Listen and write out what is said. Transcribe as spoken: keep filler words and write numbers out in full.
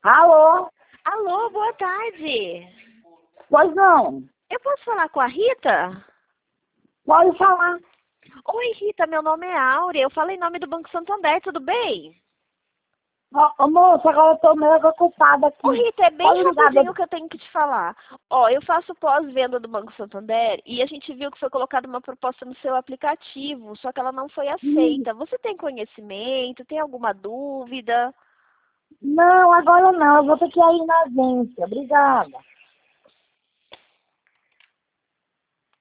Alô? Alô, boa tarde. Pois não. Eu posso falar com a Rita? Pode falar. Oi, Rita, meu nome é Áurea. Eu falo em nome do Banco Santander, tudo bem? Ô, ô, moça, agora eu tô meio ocupada aqui. Ô, Rita, é bem Pode ligar. rapidinho que eu tenho que te falar. Ó, eu faço pós-venda do Banco Santander e a gente viu que foi colocada uma proposta no seu aplicativo, só que ela não foi Hum, aceita. Você tem conhecimento? Tem alguma dúvida? Não, agora não. Eu vou ter que ir na agência. Obrigada.